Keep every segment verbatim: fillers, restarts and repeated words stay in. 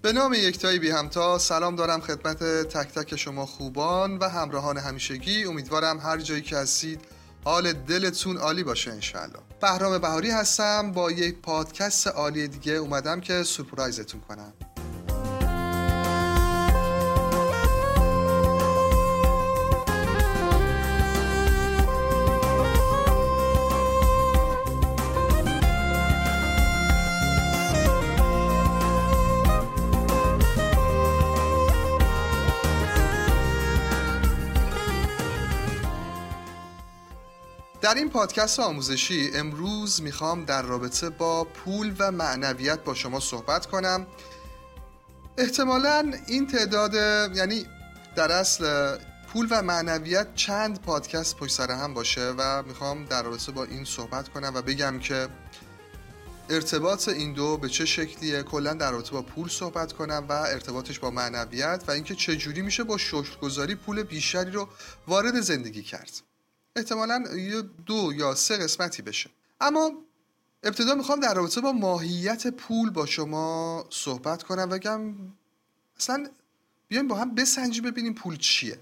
به نام یکتایی بی همتا سلام دارم خدمت تک تک شما خوبان و همراهان همیشگی. امیدوارم هر جایی که هستید حال دلتون عالی باشه انشالله. بهرام بهاری هستم، با یک پادکست عالی دیگه اومدم که سورپرایزتون کنم. در این پادکست آموزشی امروز میخوام در رابطه با پول و معنویت با شما صحبت کنم. احتمالاً این تعداد، یعنی در اصل پول و معنویت چند پادکست پشت سر هم باشه و میخوام در رابطه با این صحبت کنم و بگم که ارتباط این دو به چه شکلیه، کلاً در رابطه با پول صحبت کنم و ارتباطش با معنویت و اینکه چجوری میشه با شکرگزاری پول بیشتری رو وارد زندگی کرد. احتمالاً دو یا سه قسمتی بشه. اما ابتدا میخوام در رابطه با ماهیت پول با شما صحبت کنم و بگم اصلا بیایم با هم بسنجیم ببینیم پول چیه.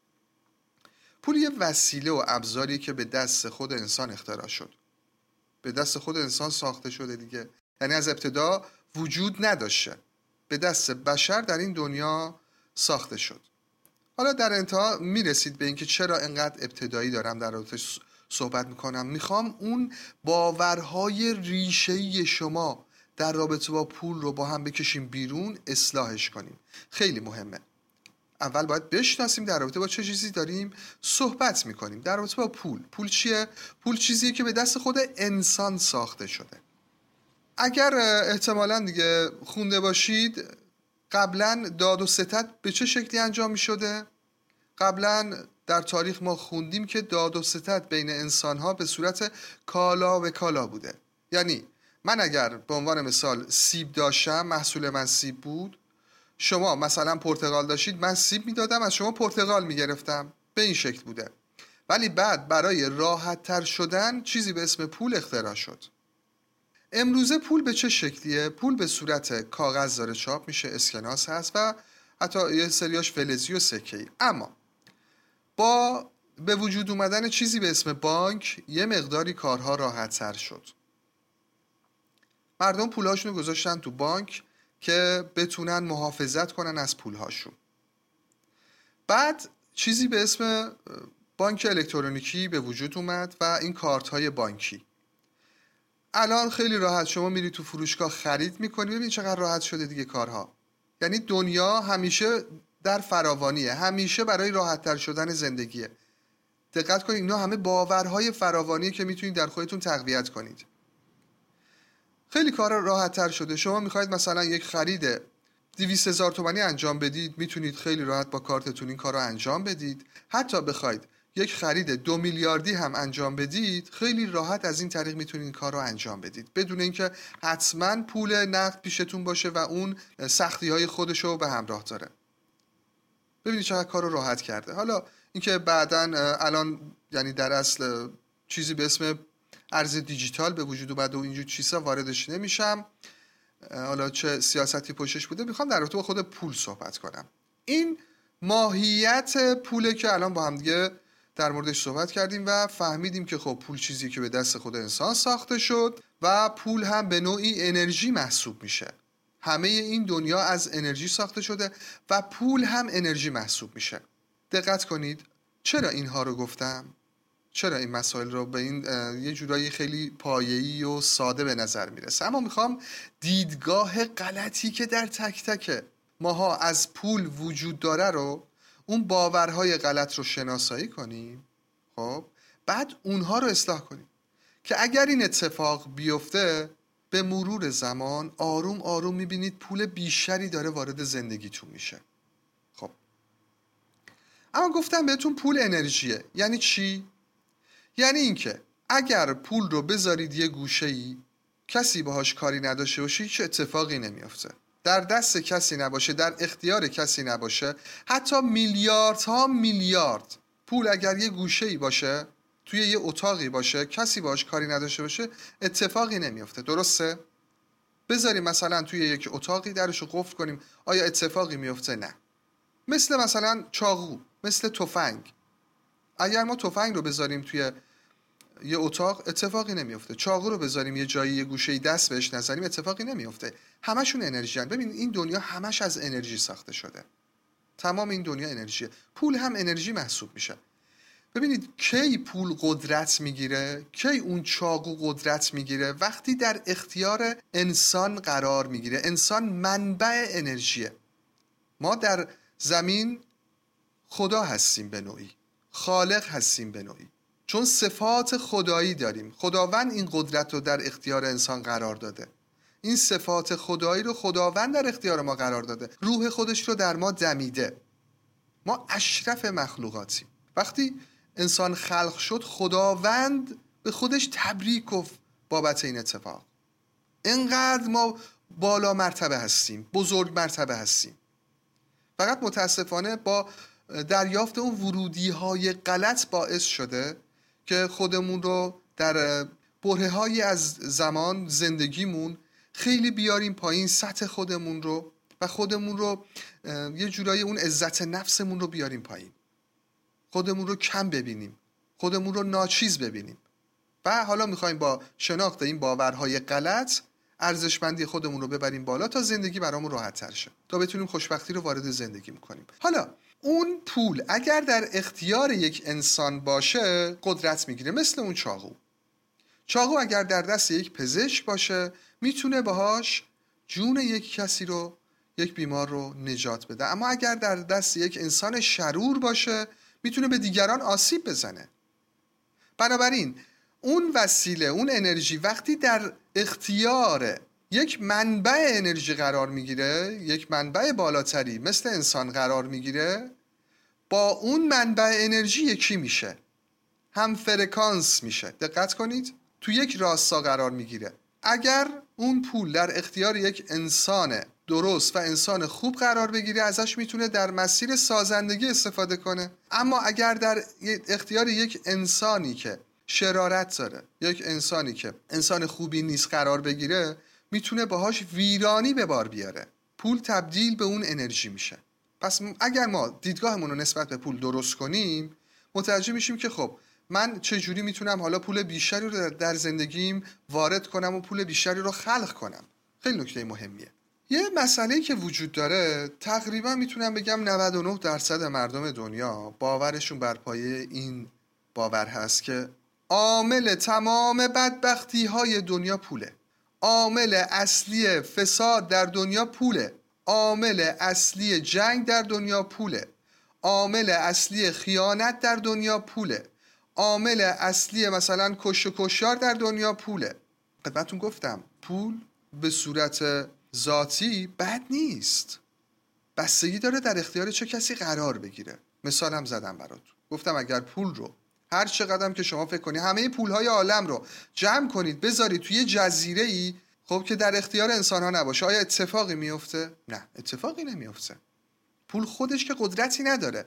پول یه وسیله و ابزاری که به دست خود انسان اختراع شد، به دست خود انسان ساخته شده دیگه، یعنی از ابتدا وجود نداشته، به دست بشر در این دنیا ساخته شد. حالا در انتها میرسید به اینکه چرا انقدر ابتدایی دارم در رابطه صحبت میکنم. میخوام اون باورهای ریشه‌ای شما در رابطه با پول رو با هم بکشیم بیرون، اصلاحش کنیم. خیلی مهمه. اول باید بشناسیم در رابطه با چه چیزی داریم صحبت میکنیم. در رابطه با پول، پول چیه؟ پول چیزیه که به دست خود انسان ساخته شده. اگر احتمالاً دیگه خونده باشید، قبلا داد و ستد به چه شکلی انجام می شده؟ قبلا در تاریخ ما خوندیم که داد و ستد بین انسانها به صورت کالا و کالا بوده. یعنی من اگر به عنوان مثال سیب داشتم، محصول من سیب بود، شما مثلا پرتقال داشتید، من سیب می دادم، از شما پرتقال می گرفتم. به این شکل بوده. ولی بعد برای راحت تر شدن چیزی به اسم پول اختراع شد. امروزه پول به چه شکلیه؟ پول به صورت کاغذ داره چاپ میشه، اسکناس هست و حتی یه سریاش فلزی و سکه‌ای. اما با به وجود اومدن چیزی به اسم بانک یه مقداری کارها راحت تر شد. مردم پولهاشون رو گذاشتن تو بانک که بتونن محافظت کنن از پولهاشون. بعد چیزی به اسم بانک الکترونیکی به وجود اومد و این کارت های بانکی. الان خیلی راحت شما میری تو فروشگاه خرید میکنی. ببین چقدر راحت شده دیگه کارها. یعنی دنیا همیشه در فراوانیه، همیشه برای راحت تر شدن زندگیه. دقت کنید اینا همه باورهای فراوانیه که میتونید در خودتون تقویت کنید. خیلی کارا راحت تر شده. شما میخواید مثلا یک خرید دویست هزار تومانی انجام بدید، میتونید خیلی راحت با کارتتون این کارو انجام بدید. حتی بخواید یک خرید دو میلیاردی هم انجام بدید، خیلی راحت از این طریق میتونید این کار رو انجام بدید بدون اینکه حتما پول نقد پیشتون باشه و اون سختی های خودش رو به همراه داره. ببینید چقدر کار رو راحت کرده. حالا اینکه بعداً الان یعنی در اصل چیزی به اسم ارز دیجیتال به وجود اومده و اینجور چیزا واردش نمیشم، حالا چه سیاستی پشتش بوده. میخوام در رابطه با خود پول صحبت کنم. این ماهیت پوله که الان با هم دیگه در موردش صحبت کردیم و فهمیدیم که خب پول چیزی که به دست خود انسان ساخته شد و پول هم به نوعی انرژی محسوب میشه. همه این دنیا از انرژی ساخته شده و پول هم انرژی محسوب میشه. دقت کنید چرا اینها رو گفتم؟ چرا این مسائل رو به این یه جورایی خیلی پایه‌ای و ساده به نظر میرسه، اما میخوام دیدگاه غلطی که در تک تک ماها از پول وجود داره رو، اون باورهای غلط رو شناسایی کنیم، خب بعد اونها رو اصلاح کنیم که اگر این اتفاق بیفته به مرور زمان آروم آروم میبینید پول بیشتری داره وارد زندگیتون میشه. خب اما گفتم بهتون پول انرژیه. یعنی چی؟ یعنی اینکه اگر پول رو بذارید یه گوشه‌ای، کسی باهاش کاری نداشته باشه، هیچ اتفاقی نمیافته. در دست کسی نباشه، در اختیار کسی نباشه، حتی میلیاردها میلیارد پول اگر یه گوشه‌ای باشه، توی یه اتاقی باشه، کسی باهاش کاری نداشته باشه، اتفاقی نمیافته. درسته؟ بذاریم مثلا توی یک اتاقی درشو قفل کنیم، آیا اتفاقی میفته؟ نه. مثل مثلا چاقو، مثل تفنگ. اگر ما تفنگ رو بذاریم توی یه اتاق اتفاقی نمیفته. چاقو رو بذاریم یه جایی، یه گوشه‌ای، دست بهش نزنیم اتفاقی نمیفته. همشون انرژی هن. ببین این دنیا همش از انرژی ساخته شده. تمام این دنیا انرژیه. پول هم انرژی محسوب میشه. ببینید کی پول قدرت میگیره، کی اون چاقو قدرت میگیره؟ وقتی در اختیار انسان قرار میگیره. انسان منبع انرژیه. ما در زمین خدا هستیم به نوعی، خالق هستیم به نوعی، چون صفات خدایی داریم. خداوند این قدرت رو در اختیار انسان قرار داده. این صفات خدایی رو خداوند در اختیار ما قرار داده. روح خودش رو در ما دمیده. ما اشرف مخلوقاتیم. وقتی انسان خلق شد خداوند به خودش تبریک گفت بابت این اتفاق. اینقدر ما بالا مرتبه هستیم، بزرگ مرتبه هستیم. فقط متاسفانه با دریافت اون ورودی های غلط باعث شده که خودمون رو در بره های از زمان زندگیمون خیلی بیاریم پایین، سطح خودمون رو و خودمون رو یه جورایی اون عزت نفسمون رو بیاریم پایین، خودمون رو کم ببینیم، خودمون رو ناچیز ببینیم و حالا میخوایم با شناخت این باورهای غلط ارزشمندی خودمون رو ببریم بالا تا زندگی برامون راحت تر شه، تا بتونیم خوشبختی رو وارد زندگی کنیم. حالا اون پول اگر در اختیار یک انسان باشه قدرت میگیره. مثل اون چاقو. چاقو اگر در دست یک پزشک باشه میتونه باهاش جون یک کسی رو، یک بیمار رو نجات بده. اما اگر در دست یک انسان شرور باشه میتونه به دیگران آسیب بزنه. بنابراین اون وسیله، اون انرژی وقتی در اختیار یک منبع انرژی قرار میگیره، یک منبع بالاتری مثل انسان قرار میگیره، با اون منبع انرژی یکی میشه، هم فرکانس میشه. دقت کنید، تو یک راستا قرار میگیره. اگر اون پول در اختیار یک انسان درست و انسان خوب قرار بگیره ازش میتونه در مسیر سازندگی استفاده کنه. اما اگر در اختیار یک انسانی که شرارت داره، یک انسانی که انسان خوبی نیست قرار بگیره، میتونه باهاش ویرانی به بار بیاره. پول تبدیل به اون انرژی میشه. پس اگر ما دیدگاهمون رو نسبت به پول درست کنیم متوجه میشیم که خب من چجوری میتونم حالا پول بیشتری رو در زندگیم وارد کنم و پول بیشتری رو خلق کنم. خیلی نکته مهمیه. یه مسئله‌ای که وجود داره، تقریبا میتونم بگم نود و نه درصد مردم دنیا باورشون بر پایه این باور هست که عامل تمام بدبختی های دنیا پوله. عامل اصلی فساد در دنیا پوله. عامل اصلی جنگ در دنیا پوله. عامل اصلی خیانت در دنیا پوله. عامل اصلی مثلا کش و کشار در دنیا پوله. خدمتتون گفتم پول به صورت ذاتی بد نیست، بستگی داره در اختیار چه کسی قرار بگیره. مثالم زدم برات، گفتم اگر پول رو هر چقدر که شما فکر کنید همه پولهای عالم رو جمع کنید بذارید توی جزیره ای، خب که در اختیار انسان ها نباشه، آیا اتفاقی میفته؟ نه، اتفاقی نمیفته. پول خودش که قدرتی نداره.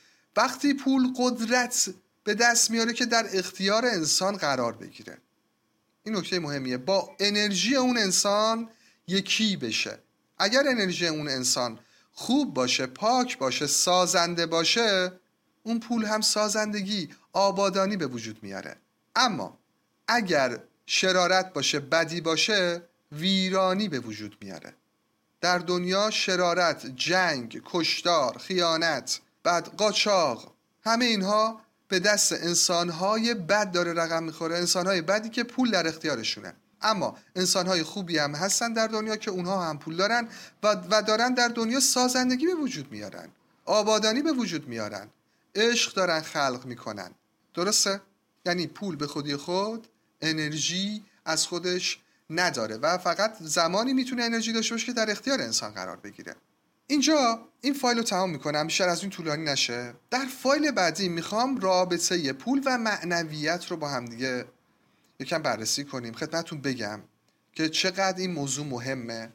وقتی پول قدرت به دست میاره که در اختیار انسان قرار بگیره، این نکته مهمیه، با انرژی اون انسان یکی بشه. اگر انرژی اون انسان خوب باشه، پاک باشه، سازنده باشه، اون پول هم سازندگی، آبادانی به وجود میاره. اما اگر شرارت باشه، بدی باشه، ویرانی به وجود میاره. در دنیا شرارت، جنگ، کشتار، خیانت، بعد قاچاق، همه اینها به دست انسانهای بد داره رقم میخوره. انسانهای بدی که پول در اختیارشونه. اما انسانهای خوبی هم هستن در دنیا که اونها هم پول دارن و, و دارن در دنیا سازندگی به وجود میارن، آبادانی به وجود میارن، عشق دارن خلق میکنن. درسته؟ یعنی پول به خودی خود انرژی از خودش نداره و فقط زمانی میتونه انرژی داشته باشه که در اختیار انسان قرار بگیره. اینجا این فایل رو تمام میکنم، بیشتر از این طولانی نشه. در فایل بعدی میخوام رابطه پول و معنویت رو با هم دیگه یکم بررسی کنیم. خدمتتون بگم که چقدر این موضوع مهمه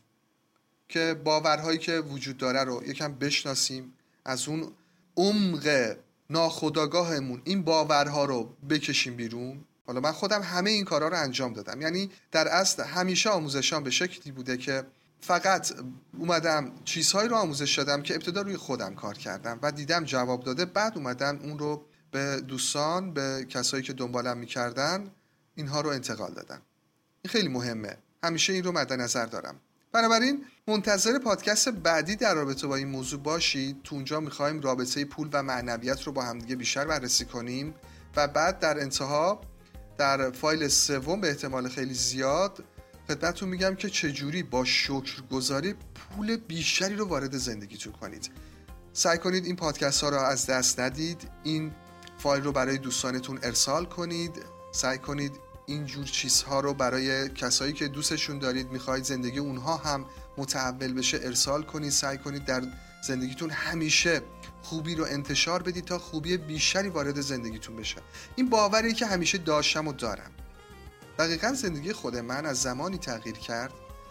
که باورهایی که وجود داره رو یکم بشناسیم، از اون عمق ناخودآگاهمون این باورها رو بکشیم بیرون حالا من خودم همه این کارا رو انجام دادم. یعنی در اصل همیشه آموزشام به شکلی بوده که فقط اومدم چیزهایی رو آموزش دادم که ابتدا روی خودم کار کردم و دیدم جواب داده، بعد اومدم اون رو به دوستان، به کسایی که دنبالم میکردن اینها رو انتقال دادم. این خیلی مهمه، همیشه این رو مد نظر دارم. بنابراین منتظر پادکست بعدی در رابطه با این موضوع باشید. تو اونجا میخوایم رابطه پول و معنویت رو با همدیگه بیشتر بررسی کنیم و بعد در انتها در فایل سوم به احتمال خیلی زیاد خدمتتون میگم که چجوری با شکرگزاری پول بیشتری رو وارد زندگیتون کنید. سعی کنید این پادکست ها رو از دست ندید، این فایل رو برای دوستانتون ارسال کنید، سعی کنید این جور چیزها رو برای کسایی که دوستشون دارید، میخواید زندگی اونها هم متحول بشه ارسال کنید. سعی کنید در زندگیتون همیشه خوبی رو انتشار بدید تا خوبی بیشتری وارد زندگیتون بشه. این باوریه که همیشه داشتم و دارم. دقیقاً زندگی خود من از زمانی تغییر کرد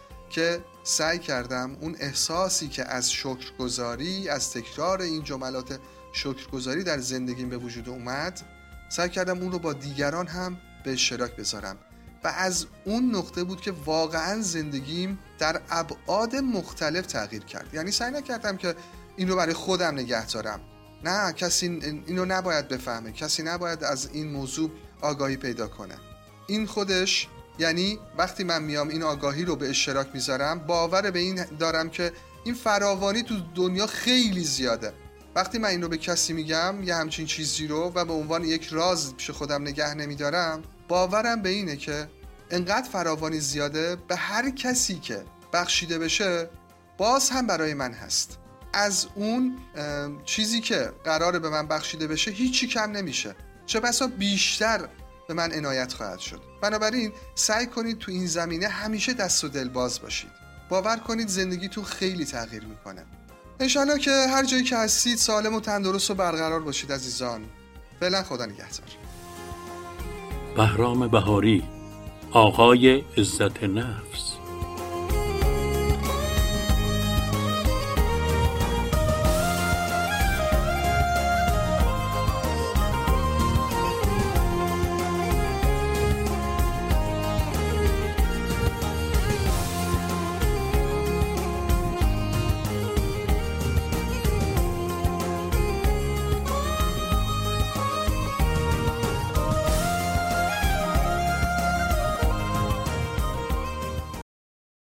که سعی کردم اون احساسی که از شکرگزاری، از تکرار این جملات شکرگزاری در زندگیم به وجود اومد، سعی کردم اون رو با دیگران هم به اشتراک بذارم و از اون نقطه بود که واقعاً زندگیم در ابعاد مختلف تغییر کرد. یعنی سعی نکردم که این رو برای خودم نگه دارم، نه، کسی اینو نباید بفهمه، کسی نباید از این موضوع آگاهی پیدا کنه. این خودش یعنی وقتی من میام این آگاهی رو به اشتراک میذارم، باور به این دارم که این فراوانی تو دنیا خیلی زیاده. وقتی من این رو به کسی میگم یه همچین چیزی رو و به عنوان یک راز پیش خودم نگه نمیدارم، باورم به اینه که انقدر فراوانی زیاده، به هر کسی که بخشیده بشه باز هم برای من هست. از اون چیزی که قراره به من بخشیده بشه هیچی کم نمیشه، چه بسا بیشتر به من عنایت خواهد شد. بنابراین سعی کنید تو این زمینه همیشه دست و دل باز باشید. باور کنید زندگیتون خیلی تغییر میکنه. انشالله که هر جایی که هستید سالم و تندرست و برقرار باشید عزیزان. فعلا خدا نگهدار. بهرام بهاری، آقای عزت نفس.